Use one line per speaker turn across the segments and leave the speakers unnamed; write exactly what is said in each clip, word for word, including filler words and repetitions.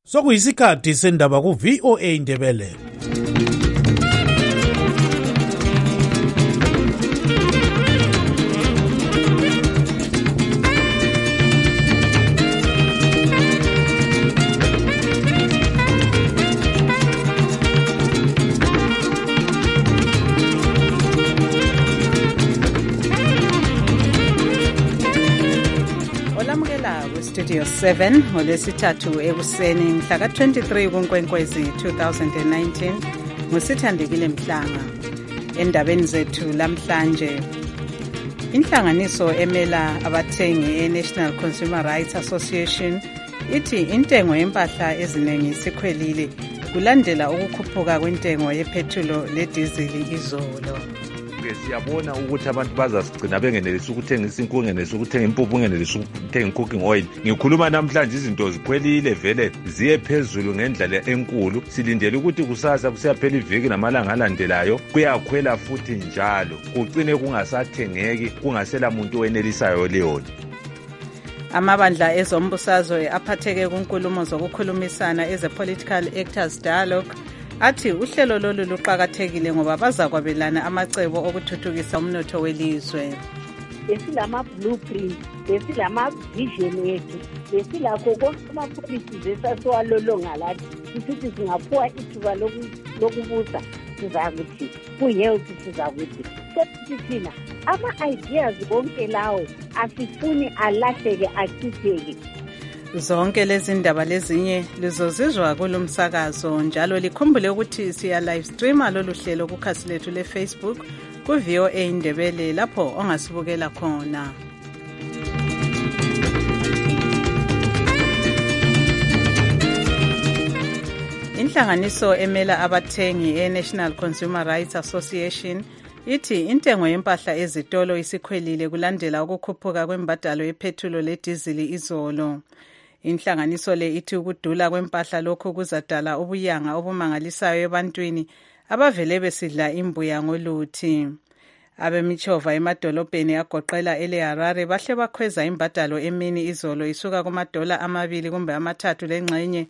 Sokuyisikhathi sendaba ku V O A Ndebele.
Studio seven ngolwesithathu ekuseni mhla ka twenty-three kuNkwenkwezi two thousand nineteen ngusithandekile Mhlanga. Endabeni zethu lamhlanje, inhlanganiso emela abathengi e-National Consumer Rights Association ithi intengo yempahla eziningi sikhwelile kulandela ukukhuphuka kwentengo yephethulo ledizili izolo.
Siyabona ukuthi abantu bazasigcina bengenelisa ukuthenga isinkwa, bengenelisa ukuthenga impuphu, bengenelisa ukuthenga cooking oil. Ngikhuluma namhlanje izinto zikhwelile vele ziye phezulu ngendlela enkulu. Silindele ukuthi kusasa kusiyaphela iviki namalanga alandelayo kuyakhwela futhi njalo, kugcine kungasathengeki, kungasela muntu owenelisayo leyo.
Amabandla ezombusazwe aphatheke kunkulumo zokukhulumisana eze political actors dialogue athi uhlelo lolu luqhakathekile ngoba bazakwabelana amacebo okuthuthukisa umnotho welizwe.
Besilama blueprint, besilama vision yethu, besilakho konke ama-policies esasiwalolonga lathi. Sithi singaphuwa ithuba lokubusa sizakuthi ku-health sizakuthi. Sethi thina ama-ideas konke lawo asifuni alahleke achitheke.
Zonke lezi ndaba lezinye lizozizwa kulomsakazo njalo likhumbule ukuthi siya live streama lolu hlelo kukhasi lethu le Facebook ku V O A Ndebele lapho ongasibukela khona. Inhlanganiso emela abathengi e-National Consumer Rights Association ithi intengo yempahla ezitolo isikhwelile kulandela ukukhuphuka kwembadalo yephethulo ledizili izolo. Inhlanganiso le ithi ukudula kwempahla lokho kuzadala ubuyanga obumangalisayo ebantwini abavele besidla imbuya ngoluthi. Abemichova emadolobheni agoqela ele-Harare bahle bakhweza imbadalo emini izolo isuka kumadola amabili kumbe amathathu lengxenye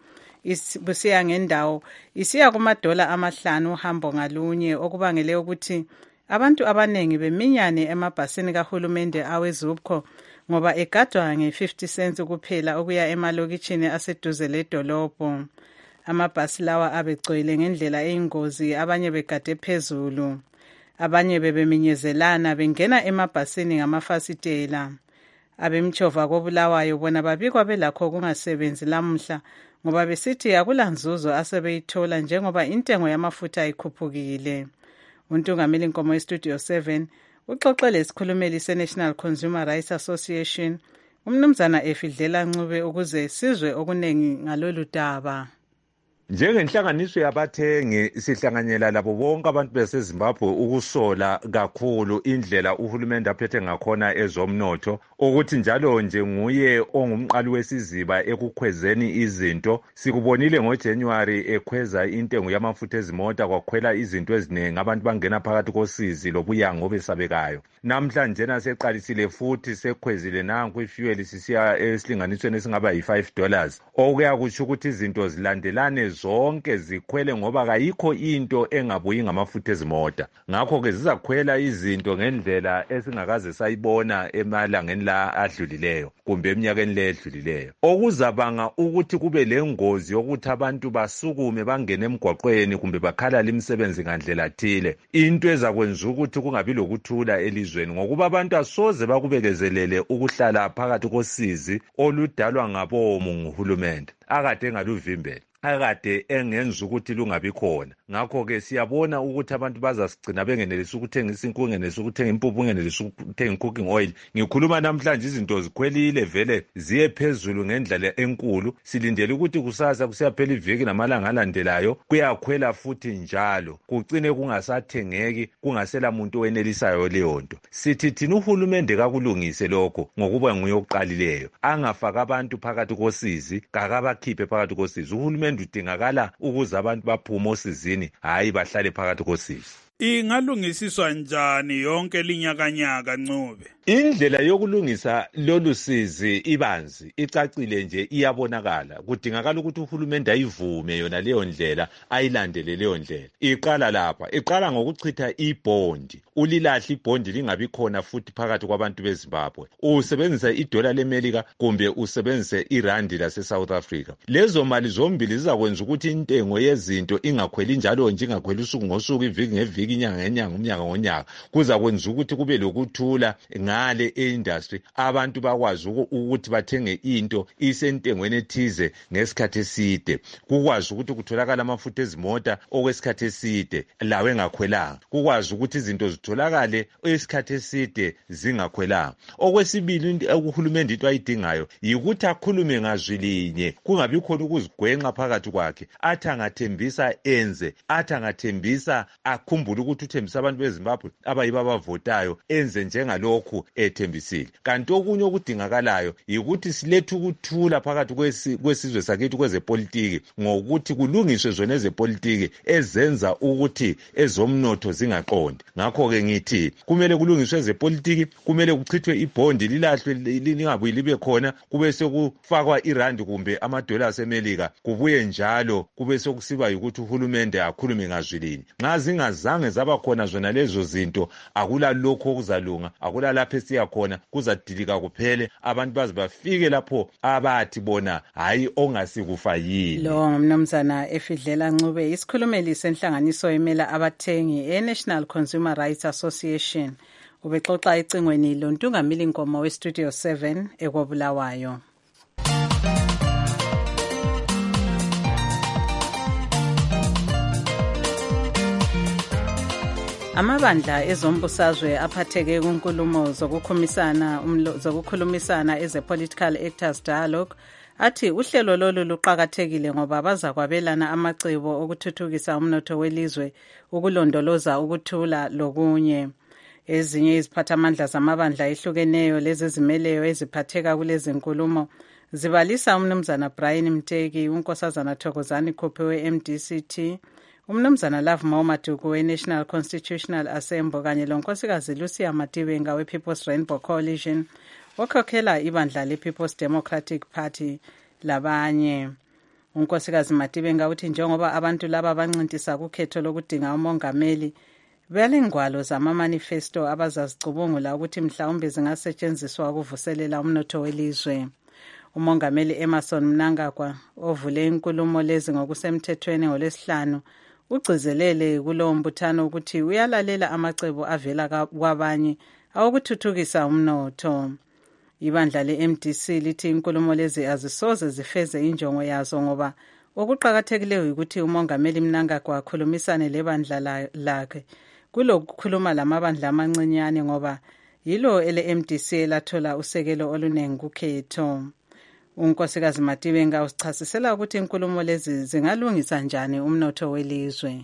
busiya ngendawo isiya kumadola amahlanu uhambo ngalunye, okubangele ukuthi abantu abanengi beminyane emabhasini kahulumende awezupco ngoba egadwa nge-fifty cents kuphela ukuya emalokitshini aseduze ledolobho. Amabhasi lawa abegcwele ngendlela eyingozi, abanye begade phezulu, abanye bebeminyezelana bengena emabhasini ngamafasitela. Abemchova kobulawayo bona babikwa belakho kungasebenzi lamuhla ngoba besithi akulanzuzo asebeyithola njengoba intengo yamafutha ikhuphukile. Untungameli Nkomo eStudio seven uxoxele isikhulumeli se-National Consumer Rights Association umnumzana Efidlela Ncube ukuze sizwe okunengi ngalolu daba.
Njengenhlanganiso yabathengi sihlanganyela labo bonke abantu baseZimbabwe ukusola kakhulu indlela uhulumende aphethe ngakhona ezomnotho, ukuthi njalo nje nguye ongumqali wesiziba ekukhwezeni izinto. Sikubonile ngoJanuary ekhweza intengo yamafutha ezimota, kwakhwela izinto eziningi, abantu bangena phakathi kosizi lobuyanga obesabekayo. Namhlanje naseqalisile futhi sekhwezile nanku ifuel sisiya esilinganisweni esingaba yi-five dollars, okuyakutsho ukuthi izinto zilandelane zonke zikhwele ngoba kayikho into engabuyi ngamafutha ezimota. Ngakho ke zizakhwela izinto ngendlela esingakaze sayibona emalangeni la adlulileyo kumbe eminyakeni le edlulileyo, okuzabanga ukuthi kube lengozi yokuthi abantu basukume bangene emgwaqweni kumbe bakhalala imisebenzi ngandlela thile, into ezakwenza ukuthi kungabi lokuthula elizweni ngokuba abantu asoze bakubekezelele ukuhlala phakathi kosizi oludalwa ngabomu nguhulumende akade engaluvimbela, akade engenza ukuthi lungabi khona. Ngakho ke siyabona ukuthi abantu bazasigcina bengenelisa ukuthenga isinkwa, bengenelisa ukuthenga impuphu, bengenelisa ukuthenga cooking oil. Ngikhuluma namhlanje izinto zikhwelile vele ziye phezulu ngendlela enkulu. Silindele ukuthi kusasa kusiyaphela iviki namalanga alandelayo kuyakhwela futhi njalo, kugcine kungasathengeki, kungasela muntu owenelisayo leyo nto. Sithi thina uhulumende kakulungise lokho ngokuba nguye oqalileyo, angafaka abantu phakathi kosizi, kakabakhiphe phakathi kosizi. Uhulumende udingakala ukuze abantu baphume osizini, hayi bahlale phakathi kosizi.
ingalungisiswa njani yonke linyakanyaka Ncube?
Indlela yokulungisa lolu sizi ibanzi icacile nje iyabonakala. Kudingakala ukuthi uhulumende ayivume yona leyo ndlela, ayilandele leyo ndlela. Iqala lapha, iqala ngokuchitha ibhondi. Ulilahle ibhondi lingabi khona futhi phakathi kwabantu beZimbabwe. Usebenzisa idola leMelika kumbe usebenzise irandi lase South Africa. Lezo mali zombili zizakwenza ukuthi intengo yezinto ingakhweli njalo nje, ingakhweli usuku ngosuku, iviki ngeviki, inyanga ngenyanga, umnyaka ngonyaka. Kuzakwenza ukuthi kube lokuthula ngale industry, abantu bakwazi ukuthi bathenge into isentengweni ethize ngesikhathi eside. Kukwazi ukuthi kutholakala amafutha ezimota okwesikhathi eside lawe engakhwelanga. Kukwazi ukuthi izinto zitholakale esikhathi eside zingakhwelanga. Okwesibili uhulumende into ayidingayo yikuthi akhulume ngazwi linye, kungabi khona ukuzigwenxa phakathi kwakhe. Athi angathembisa enze, athi angathembisa akhumbule ukuthi uthembisa abantu beZimbabwe abayibo abavotayo, enze njengalokhu ethembisile. Kanti okunye okudingakalayo yikuthi silethe ukuthula phakathi kwesizwe sakithi kwezepolitiki, ngokuthi kulungiswe zona ezepolitiki ezenza ukuthi ezomnotho zingaqondi. Ngakho ke ngithi kumele kulungiswe ezepolitiki, kumele kuchithwe ibhondi lilahlwe lingabuyi libe khona, kube sekufakwa irandi kumbe amadola aseMelika, kubuye njalo kube sekusiba ukuthi uhulumende akhulume ngazwi linye. Nxa zingazange zaba khona zona lezo zinto, akula lokho okuzalunga, akula lapho esiya khona, kuzadilika kuphele, abantu baze bafike lapho abathi bona hayi ongasikufa yini.
Lo mnumzana Efidlela Ncube, isikhulumeli senhlanganiso emela abathengi e-National Consumer Rights Association, ubexoxa ecingweni loNtungamili Nkomo we-Studio seven eKobulawayo. Amabandla ezombusazwe aphatheke kunkulumo zokukhumisana zokukhulumisana eze-Political Actors Dialogue athi uhlelo lolu luqakathekile ngoba baza kwabelana amacebo okuthuthukisa umnotho welizwe, ukulondoloza ukuthula lokunye. Ezinye iziphathamandla zamabandla ehlukeneyo lezi zimeleyo eziphatheka kulezi nkulumo zibalisa umnumzana Brian Mteki, unkosazana Thokozani Khophe we-M D C T, umnumzana Love Maumatuku we-National Constitutional Assembly kanye lonkosikazi Lucia Matibenga we-People's Rainbow Coalition, okhokhela ibandla le-People's Democratic Party labanye. Unkosikazi Matibenga uthi njengoba abantu laba bancintisa kukhetho lokudinga umongameli, belengwalo zama-manifesto abazazicubungula ukuthi mhlawumbe zingasetshenziswa ukuvuselela umnotho welizwe. Umongameli Emmerson Mnangagwa ovule inkulumo lezi ngokusemthethweni ngolwesihlanu ugcizelele kulowo mbuthano ukuthi uyalalela amacebo avela kwabanye awokuthuthukisa umnotho. Ibandla le-M D C lithi inkulumo lezi azisoze zifeze injongo yazo ngoba okuqakathekileyo ukuthi umongameli Mnangagwa akhulumisane lebandla lakhe kulokukhuluma lamabandla amancinyane ngoba yilo ele-M D C elathola usekelo olunengi kukhetho. Unkosikazi Matibenga usichasisela ukuthi inkulumo lezi zingalungisa njani umnotho welizwe.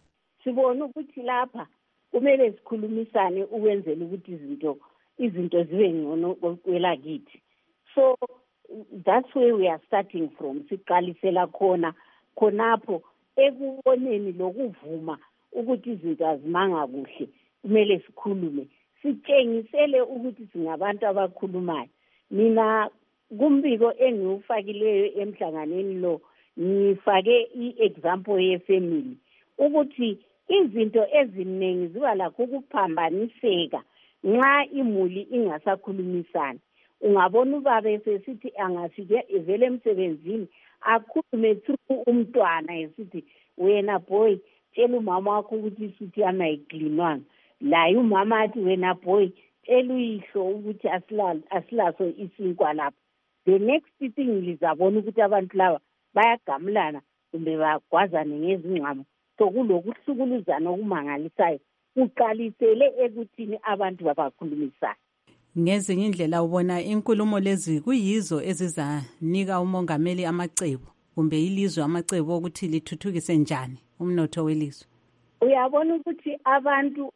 Sibona ukuthi lapha kumele sikhulumisane ukwenzela ukuthi izinto izinto zibe ngcono kwelakithi. So that's where we are starting from. Siqalisela khona khonapho ekuboneni lokuvuma ukuthi izinto azimanga kuhle, kumele sikhulume, sitshengisele ukuthi singabantu abakhulumayo. Mina kumbiko engiufakileyo emhlanganeni lo ngifake i-example ye-family ukuthi izinto eziningi ziba lakho ukuphambaniseka nxa imuli ingasakhulumisana. Ungabona ubaba esesithi angafike evele emsebenzini akhulume through umntwana esithi wena boy tshela umama wakho ukuthi isuthi yami ayiklinwanga, laye umama athi wena boy tshela uyihlo ukuthi asilaso isinkwa lapha. The next thing lizabona ukuthi abantu laba bayagamulana kumbe bagwazane ngezingqamo. So kulokuhlukuluzana okumangalisayo kuqalisele ekuthini abantu babakhulumisana.
Ngezinye indlela ubona inkulumo lezi kuyizo ezizanika umongameli amacebo kumbe ilizwe amacebo ukuthi lithuthukise njani umnotho welizwe.
Uyabona ukuthi abantu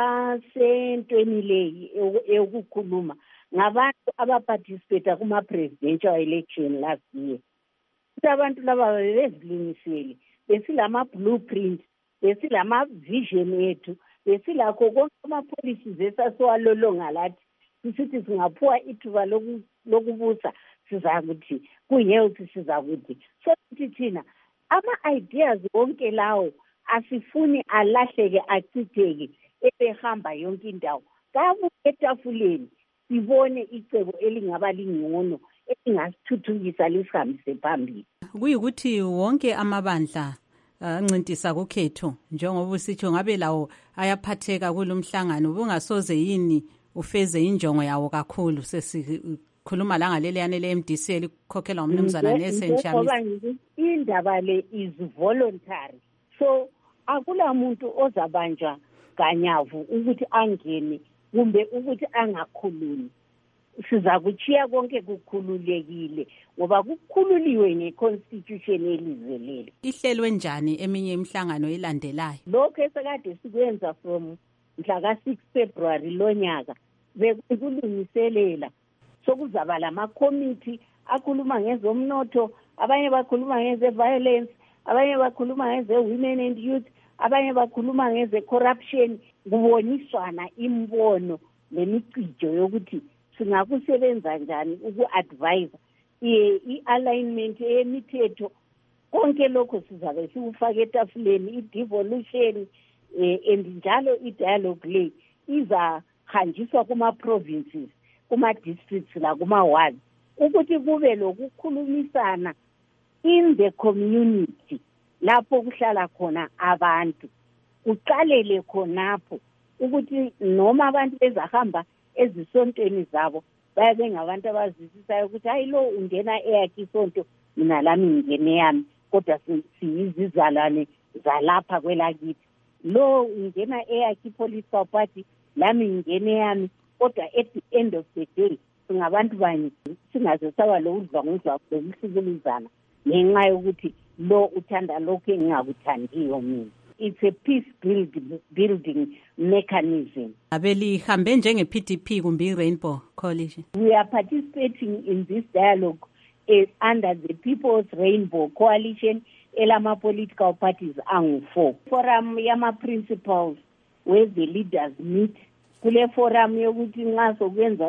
abasentweni leyi yokukhuluma ngabantu abaparticipate kuma presidential election last year. Abantu laba bezilungisele besilama blueprint besilama-vision ethu, besilakho konke ama-policies esasiwalolonga lathi sisithi singaphuwa ithuba lokubusa sizakuthi ku-health sizakuthi. So kuthi thina ama-ideas wonke lawo asifuni alahleke achitheke ebehamba yonke indawo. Kabuye etafuleni sibone icebo elingaba lingcono elingasithuthukisa lisihambise phambili.
Kuyikuthi wonke amabandla ancintisa kukhetho njengoba usitsho ngabe lawo ayaphatheka kulomhlangano bungasoze yini ufeze injongo yawo kakhulu. Sesikhuluma la ngaleleyane le-M D C elikhokhelwa umnumzana Nelson Chamisa.
Indaba le is voluntary, so akula muntu ozabanjwa ganyavu ukuthi angene kumbe ukuthi angakhulumi. Siza kuchiya konke kukhululekile ngoba kukhululiwe ngeconstitution yelizwe leli.
Ihlelwe njani eminye imihlangano elandelayo?
Lokho esekade sikwenza from mhla ka six February lonyaka bekulungiselela sokuzaba lama committee akhuluma ngezomnotho, abanye bakhuluma ngeze violence, abanye bakhuluma ngeze women and youth, abanye bakhuluma ngeze corruption. Kuboniswana imbono nemicijo yokuthi singakusebenza njani uku-advise i-alignment yemithetho. Konke lokho sizabe sikufaka etafuleni. I-devolution and njalo i-dialogue le izahanjiswa kuma-provinces, kuma-districts la kuma-wards ukuthi kube lokukhulumisana in the community lapho kuhlala khona abantu. Uqalele khonapho ukuthi noma abantu bezahamba ezisontweni zabo babe ngabantu abazisisayo ukuthi hayi lo ungena eyakhe isonto mina lami ngene yami kodwa siyizizalwane zalapha kwelakithi. Lo ungena eyakhe political party lami ngene yami kodwa at the end of the day singabantu banye singaze saba lo udlwangudlwa lokuhlukuluzana ngenxa yokuthi lo uthanda lokho engingakuthandiyo mina. It's a peace build, building mechanism.
Abelihambe njenge-P D P kumbe i-Rainbow Coalition.
We are participating in this dialogue uh, under the People's Rainbow Coalition elama political parties angu four. Forum yama principals where the leaders meet. Kule forum yokuthi nxa sokwenza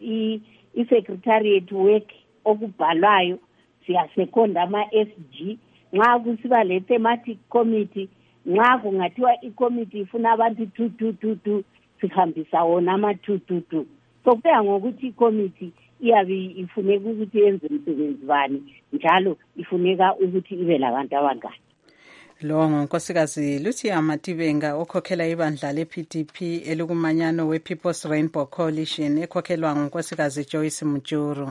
i-secretariat work okubhalwayo siyasekonda ama-S G. Nxa kusiba le thematic committee nxa kungathiwa i-committee ifuna abantu two two two two sihambisa wona ama two two two. So kuya ngokuthi i-committee iyabe ifuneka ukuthi yenze umsebenzi bani njalo ifuneka ukuthi ibe labantu abangani.
Lo ngunkosikazi Lucia Matibenga okhokhela ibandla le-P D P elikumanyano we-People's Rainbow Coalition ekhokhelwa ngunkosikazi Joyce Mujuru.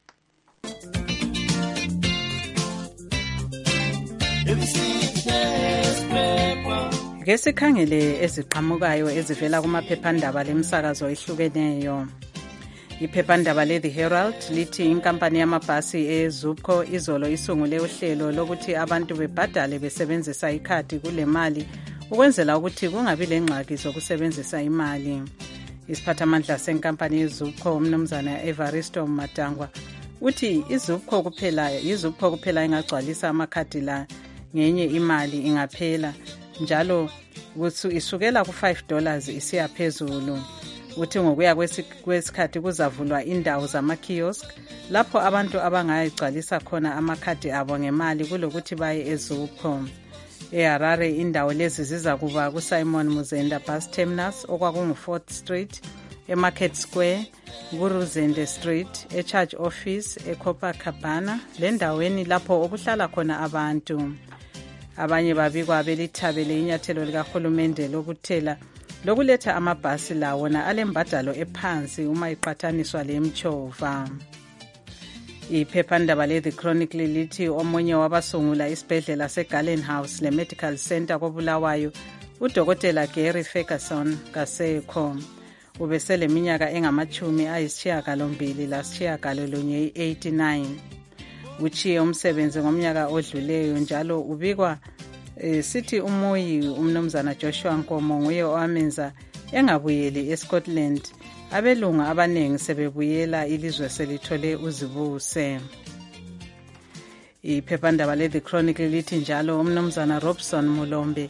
Ngesikhangele eziqhamukayo ezivela kumaphephandaba lemsakazo ehlukeneyo. Iphephandaba le The Herald lithi inkampani yamabhasi eZUPCO izolo isungule uhlelo lokuthi abantu bebhadale besebenzisa ikhadi kule mali ukwenzela ukuthi kungabi lengxaki zokusebenzisa imali. Isiphathamandla senkampani yeZUPCO umnumzana Evaristo Matangwa uthi iZUPCO kuphela iZUPCO kuphela ingagcwalisa amakhadi la ngenye imali ingaphela njalo isukela ku five dollars isiya phezulu. Uthi ngokuya kwesikhathi kuzavulwa indawo zama-kiosk lapho abantu abangayigcwalisa khona amakhadi abo ngemali kulokuthi baye eZUPCO. eHarare indawo lezi ziza kuba kuSimon Muzenda Bus Terminus okwakungu-fourth Street, eMarket Square, kuRuzende Street, eCharge Office, eCopacabana lendaweni lapho okuhlala khona abantu. Abanye babikwa belithabele inyathelo likahulumende lokuthela lokuletha amabhasi lawona alembadalo ephansi uma iqathaniswa lemtshova. Iphephandaba le The Chronicle lithi omunye wabasungula isibhedlela seGallen House le-Medical Center koBulawayo uDokotela Gary Ferguson kasekho ubesele minyaka engamachumi ayisishiyagalombili lasishiyagalolunye eighty-nine. Uchiye umsebenzi ngomnyaka odluleyo njalo ubikwa e, sithi umuyi umnumzana Joshua Nkomo nguye owamenza engabuyeli eScotland. Abelunga abanengi sebebuyela ilizwe selithole uzibuse. Iphephandaba le The Chronicle lithi njalo umnumzana Robson Mulombe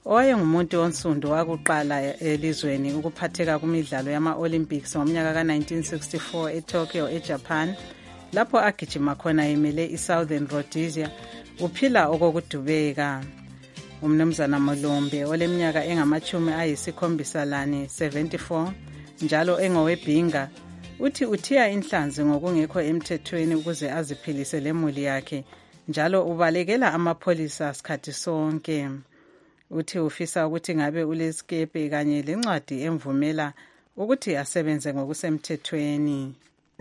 owayengumuntu onsundu wakuqala elizweni ukuphatheka kumidlalo yama-Olympics ngomnyaka ka-nineteen sixty-four eTokyo eJapan, lapho agijima khona emele iSouthern Rhodesia, uphila okokudubeka. Umnumzana Molombe oleminyaka engamachumi ayisikhombisa lane seventy-four njalo engowebhinga uthi uthiya inhlanzi ngokungekho emthethweni ukuze aziphilise lemuli yakhe, njalo ubalekela amapholisa sikhathi sonke. Uthi ufisa ukuthi ngabe ulesikepe kanye lencwadi emvumela ukuthi asebenze ngokusemthethweni.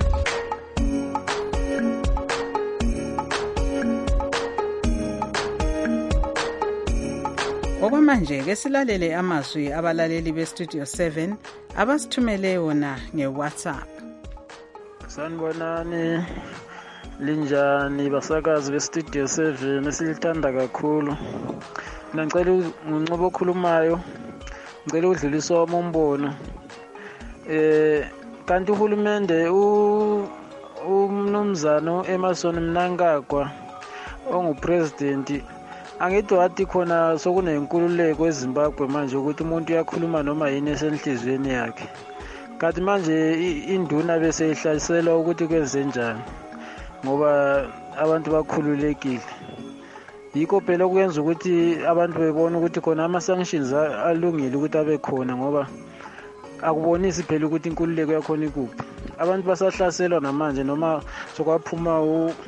Okwamanje ke silalele amazwi abalaleli beStudio seven abasithumele wona ngeWhatsApp.
Sanibonani, linjani basakazi beStudio seven, silithanda kakhulu. Ngicela unqobo okhulumayo, ngicela udlulisa umbono. Eh kanti uhulumende u umnumzana Emmerson Mnangagwa ongupresident angithi wathi khona sokunenkululeko eZimbabwe manje ukuthi umuntu uyakhuluma noma yini esenhlizweni yakhe. Kanti manje induna bese ihlaselwa ukuthi kwenze njani ngoba abantu bakhululekile. Yikho phela okwenza ukuthi abantu bebone ukuthi khona ama-sanctions alungile ukuthi abe khona ngoba akubonisi phela ukuthi inkululeko yakhona ikuphi. Abantu basahlaselwa namanje noma sokwaphuma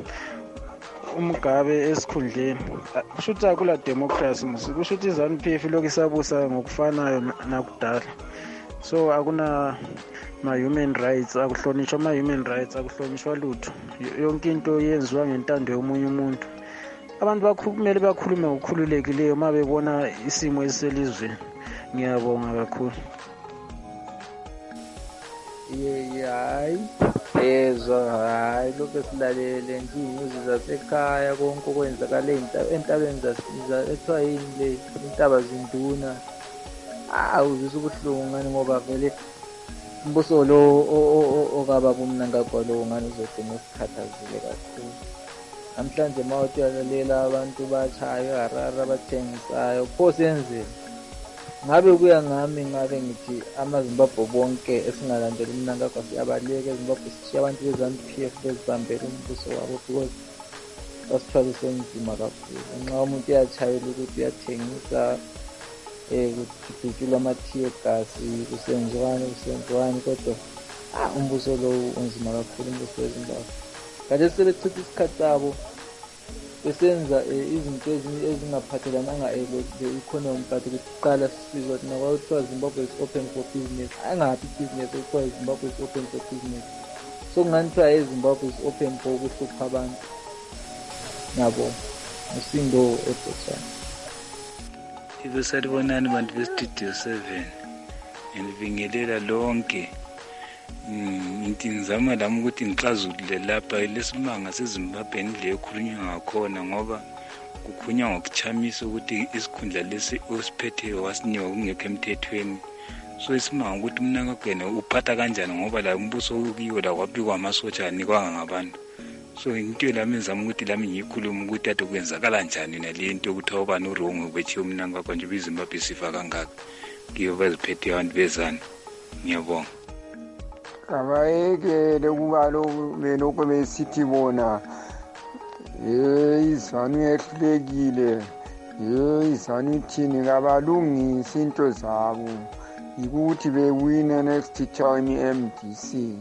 umgabe esikhundleni. Kusho ukuthi akula democracy, kusho ukuthi iZANU-P F lokhu isabusa ngokufanayo nakudala. So akuna ma-human rights, akuhlonishwa ama-human rights, akuhlonishwa lutho. Yonke into yenziwa ngentando yomunye umuntu. Abantu kumele bakhulume ngokukhululekileyo uma bebona isimo esiselizweni. Ngiyabonga kakhulu.
Hayi ezwa hayi lokho esilalele nje inyuzi zasekhaya konke okwenzakala entabeni ethiwa yini le intaba zinduna. Awu uzisa ubuhlungu ngani ngoba vele umbuso lo okaba kuMnangagwa lo ngani uzogcina usikhathazile kakhulu. Namhlanje mawuthi uyalalela abantu bachayo harara bathengisayo pho senzeni. Ngabe kuya ngami ngabe ngithi amaZimbabwe bonke esingalandela uMnangagwa siyabaleka eZimbabwe sishiya abantu beZANU-P F bezibambela umbuso wabo because basithwala senzima kakhulu. Nxa umuntu uyachayela ukuthi uyathengisa eh kuthutshulwa ama-tear gas kusenziwani kusenziwani kodwa ah umbuso lo unzima kakhulu umbuso weZimbabwe. Kade sebechitha isikhathi sabo besenza izinto ezingaphathelananga le-economy but kuqala sisizwa thina kwakuthiwa Zimbabwe is open for business. Angapi business ekuthiwa Zimbabwe is open for business. So ngani kuthiwa iZimbabwe is open for ukuhlupha abantu. Nabo usindo eBotswana.
Ibe salibonani bantu beStudio seven. Ngibingelela lonke. Ngithi ngizama lami ukuthi ngixazulule lapha lesimanga seZimbabwe ndile ekhulunywa ngakhona ngoba kukhunywa ngokuchamisa ukuthi isikhundla lesi osiphetheyo wasiniwa kungekho emthethweni. So isimanga ukuthi uMnangagwa uphatha kanjani ngoba la umbuso ukiyo la kwabikwa amasotsha anikwa ngabantu. So into lami ngizama ukuthi lami ngikhuluma ukuthi ade kwenzakala njani nalento ukuthi awuba no wrong ukuthi uMnangagwa nje iZimbabwe sifa kangaka. Kiyo baziphethe abantu bezana. Ngiyabonga.
Abayekele kuba lo mina okwemesithi bona hey iZANU yehlulekile hey iZANU ithini kabalungisa into zabo ukuthi bewine next time i-M D C.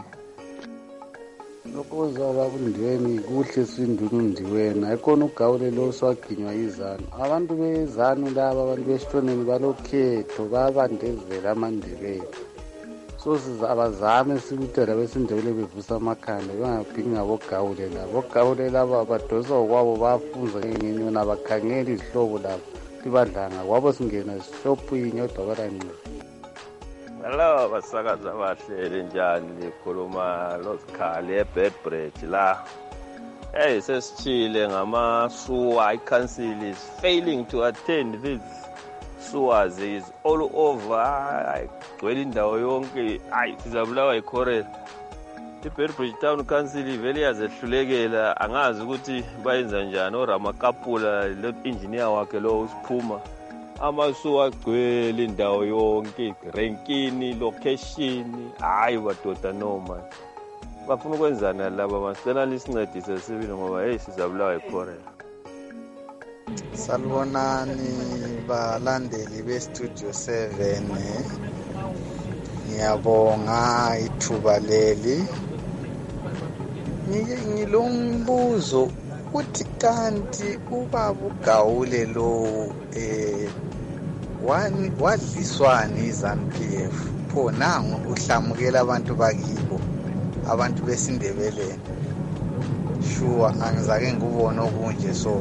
Lokho zaba kundweni kuhle sindunundiweni ayikona ugawule lo swaginywa iZANU. Abantu beZANU laba abantu besitshoneni balokhetho babandezela amandebele. So sizabazame sikutela besindebele bevusa amakhanda bengabhinga bogawule labo. Bogawule laba badosa kwabo bafunza ngenyona bakhangela izihlobo labo libadlanga kwabo singena isishophu inyodwa baranqe.
Hello basakaza bahle njani likhuluma lozikhali eBedbridge la. Hey sesichile ngama SUA council is failing to attend this. SUAs is all over gcwele indawo yonke ayi sizabulawa iCorel. iBedbridge Town Council vele yazehlulekela angazi ukuthi bayenza njani oRamakapula lo engineer wakhe lo usiphuma amasu agcwele indawo yonke, renkini, location. Hayi badoda no man. Bafuna ukwenzana laba masicela lisincedise sibili ngoba hey sizabulawa ikhorela.
Salibonani balandeli be-Studio seven. Ngiyabonga ithuba leli. Ngilombuzo uthi kanti ubaba uGawule lo eh wadliswani iZANU P F pho nangu uhlamukela abantu bakibo abantu besindebeleni. Sure angizake ngubona okunje so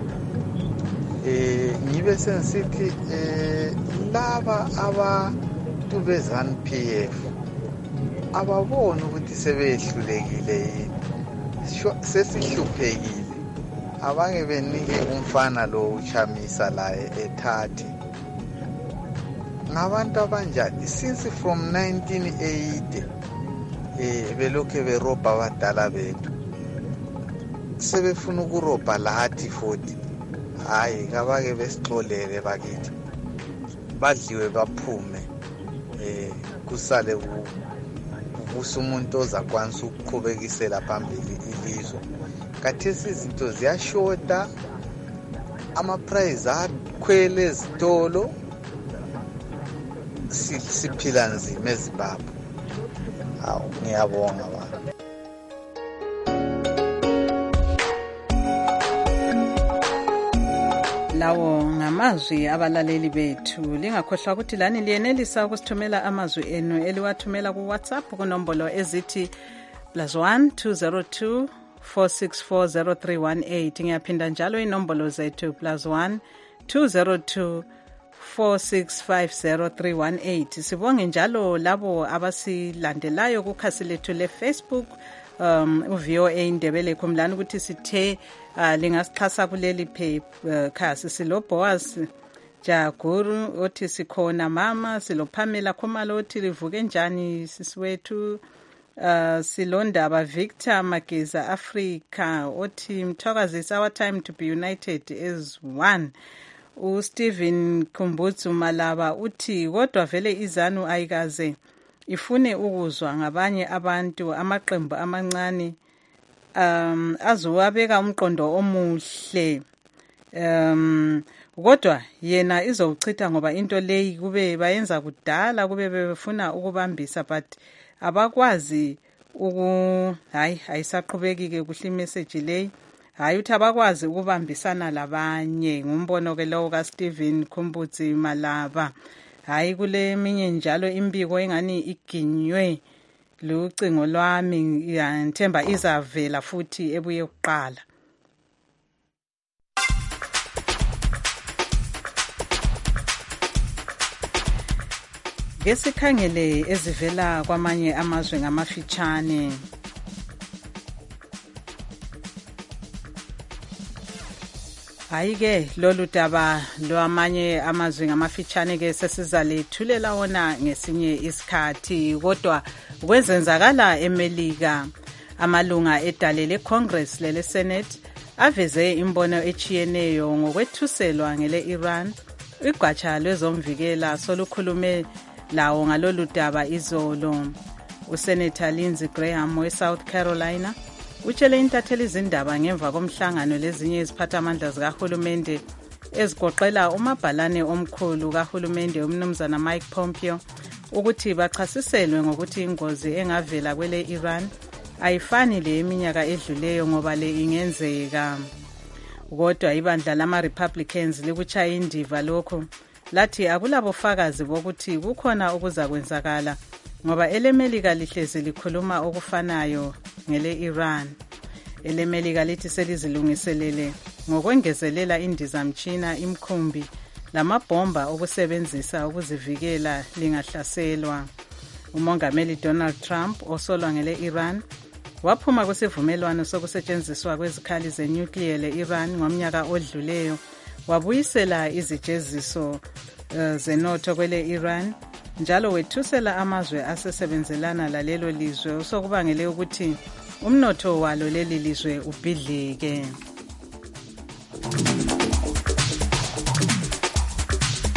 eh ngibe sensithi eh laba abantu beZANU P F ababona ukuthi sebehlulekile yini sesihluphekile abake benike umfana lo uchamisa la eThathe ngabantu abanjani since from nineteen eighty eh belokhe berobha abadala bethu sebefuna ukurobha lathi futhi hayi kabake besixolele bakithi badliwe baphume eh kusale kubusa umuntu ozakwanisa ukuqhubekisela phambili ilizwe. Kathesi izinto ziyashoda, ama price akhwele ezitolo, siphila nzima eZimbabwe. Hawu ngiyabonga baba.
Lawo ngamazwi abalaleli bethu. Lingakhohlwa ukuthi lani liyenelisa ukusithumela amazwi enu eliwathumela ku WhatsApp kunombolo ezithi plus one two zero two four six four zero three one eight. Ngiyaphinda njalo inombolo zethu plus one two zero two four six five zero three one eight. Sibonge njalo labo abasilandelayo kukhasi lethu le Facebook um uV O A Indebele kumlana ukuthi sithe uh, lingasixhasa kuleli phepha uh, khasi silo Boaz Jaguru othi sikhona mama, silo Pamela Khumalo othi livuke njani sisiwethu, uh, silondaba Victor Mageza Africa othi mthokozisa our time to be united as one. U Stephen Kumbutsu Malaba uthi kodwa vele iZANU ayikaze ifune ukuzwa ngabanye abantu amaqembu amancane um azowabeka umqondo omuhle um kodwa yena izowuchitha ngoba into leyi kube bayenza kudala kube befuna ukubambisa but abakwazi uku hayi ayisaqhubekike kuhle message leyi hayi uthi abakwazi ukubambisana labanye ngumbono ke lo ka Stephen Kumbutsi Malaba. Hayi kule minye njalo imbiko engani iginywe lucingo lwami ngithemba izavela futhi ebuye ukuqala. Ngesikhangele ezivela kwamanye amazwe ngamafitshane. Hayike lolu daba lwamanye amazwe ngamafitshane ke sesizalethulela wona ngesinye isikhathi. Kodwa kwezenzakala eMelika amalunga edale leCongress lele Senate aveze imbono echiyeneyo ngokwethuselwa ngele Iran. Igwacha lwezomvikela solukhulume lawo ngalolu daba izolo. USenator Lindsey Graham weSouth Carolina utshele intatheli izindaba ngemva komhlangano lezinye iziphathamandla zikahulumende ezigoqela umabhalane omkhulu kahulumende umnumzana Mike Pompeo ukuthi bachasiselwe ngokuthi ingozi engavela kwele Iran ayifani le iminyaka edluleyo ngoba le ingenzeka. Kodwa ibandla lama Republicans likuchaya indiva lokho lathi akulabofakazi bokuthi kukhona okuzakwenzakala ngoba elemelika lihlezi likhuluma okufanayo ngele Iran. Elemelika lithi selizilungiselele ngokwengezelela indizamtshina imkhumbi lamabhomba okusebenzisa ukuzivikela lingahlaselwa. Umongameli Donald Trump osolwa ngele Iran waphuma kwesivumelwano sokusetshenziswa kwezikhali zenuclear le-Iran ngomnyaka odluleyo wabuyisela izijeziso uh, zenotho kwele Iran njalo wethusela amazwe asesebenzelana lalelo lizwe usokubangele ukuthi umnotho walo leli lizwe ubhidlike.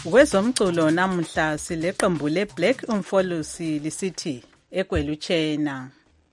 Kwezomculo namuhla sileqembu leBlack Umfolosi lisithi Egwelutshena.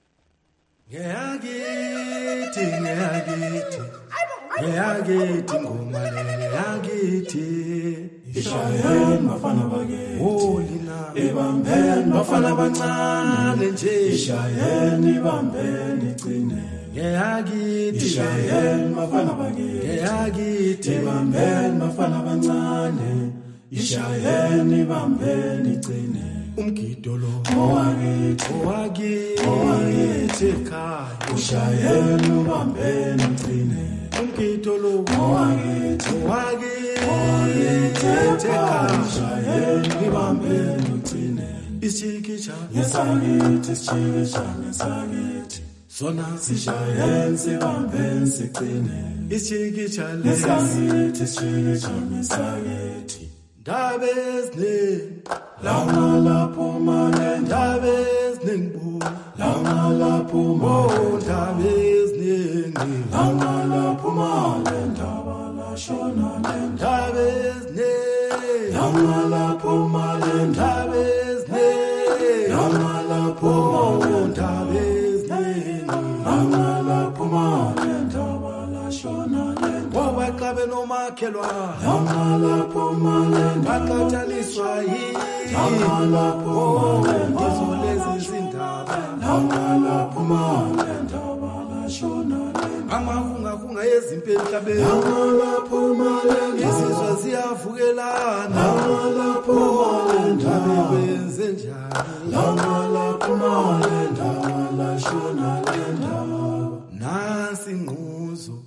Ngeyakithi ngeyakithi ngeyakithi ngoma ngeyakithi ishayeni bafana bake wolina ebambeni bafana bancane nje ishayeni bambeni cine ngeyakithi ishayeni bafana bake ngeyakithi ebambeni bafana bancane ishayeni bambeni cine umgido lo owakithi owakithi owakithi ekhaya ushayeni ubambeni cine umgido lo owakithi owakithi owakithi ekhaya ushayeni ubambeni cine isikitsha ngesakithi isikitsha ngesakithi sona sishayeni sibambeni sicine isikitsha lesakithi isikitsha ngesakithi Ndaba eziningi lana lapho mane ndaba eziningi bo lana lapho mo ndaba eziningi lana lapho mane ndaba la shona ndaba eziningi lana lapho mane ndaba eziningi lana lapho mo ndaba eziningi lana lapho mane ndaba la shona wawaqabe nomakhelwa lana lapho mane baqathaniswa yini lana lapho mane izolezi izindaba lana lapho mane ndaba la shona amahunga hunga ezimpela emhlabeni lana lapho mane izizwe ziyavukelana lana lapho mane ndaba benze njani lana lapho mane ndaba la shona ndaba nasi ngquzo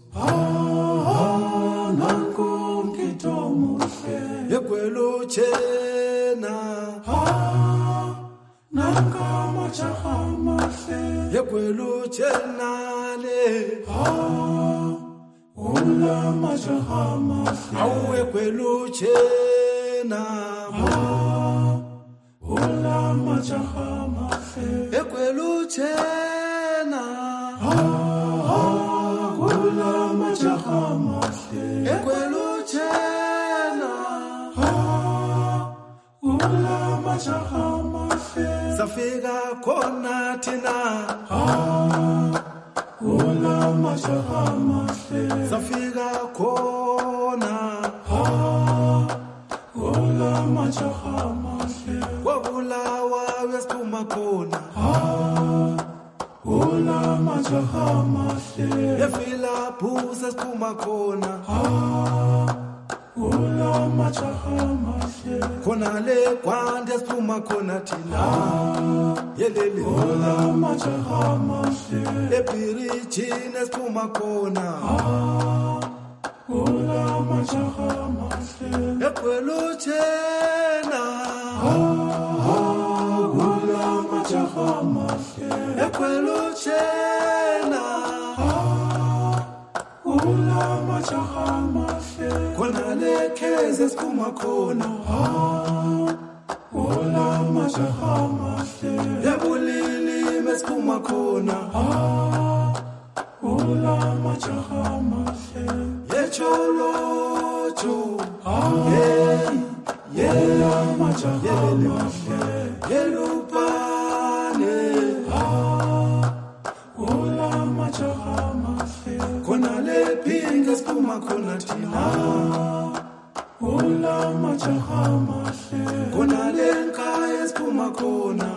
Egwelutshena Nankama chahamahle Egwelutshena le Ulama chahamahle Awu egwelutshena Ulama chahamahle Egwelutshena Ulama chahamahle Egwelutshena Ulama chahamahle Safika khona thina Ulama chahamahle Safika khona Ulama chahamahle Wabulawa wesiphuma khona Ulama chahamahle Efila phusa siphuma khona Ulama chahamahle khona le kwande siphuma khona thina yelele ulama chahamahle ebirijini siphuma khona ulama chahamahle egwelutshena ulama chahamahle egwelutshena ulama chahamahle khona lekheze siphuma khona ulama chahamahle ebulili mesiphuma khona ulama chahamahle yecholocho hey yelama chahamahle yelupane ulama chahamahle khona lephinga siphuma khona thina ulama chahamahle khona lenkaya siphuma khona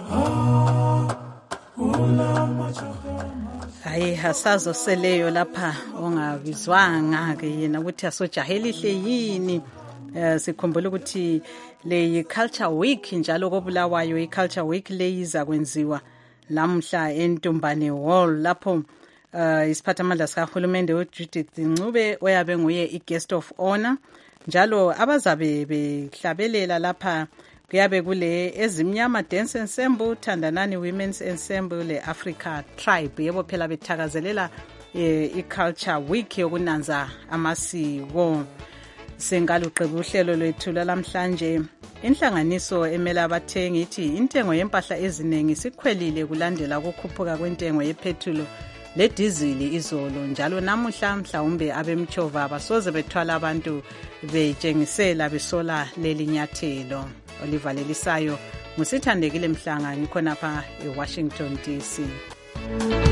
ulama chahamahle
hayi hasazoseleyo lapha ongabizwanga ke yena ukuthi asojahelihle yini. Uh, sikhumbula ukuthi le culture week njalo kobulawayo i culture week leyiza kwenziwa lamhla eNtumbane Hall lapho uh, isiphathamandla sikahulumende uJudith Ncube oyabe nguye i-guest of honor njalo abazabe behlabelela lapha kuyabe kule ezimnyama dance ensemble Thandanani women's ensemble le Africa tribe yebo phela bethakazelela eh, i-culture week yokunanza amasiko. Sengaluqeba uhlelo lwethu lamhlanje. Inhlanganiso emela abathengi ithi intengo yempahla eziningi sikhwelile kulandela ukukhuphuka kwentengo yephethulo ledizili izolo, njalo namuhla mhlawumbe abemchova basoze bethwala abantu betshengisela besola leli nyathelo. Olivalelisayo ngusithandekile Mhlanga, ngikhonapha eWashington D C.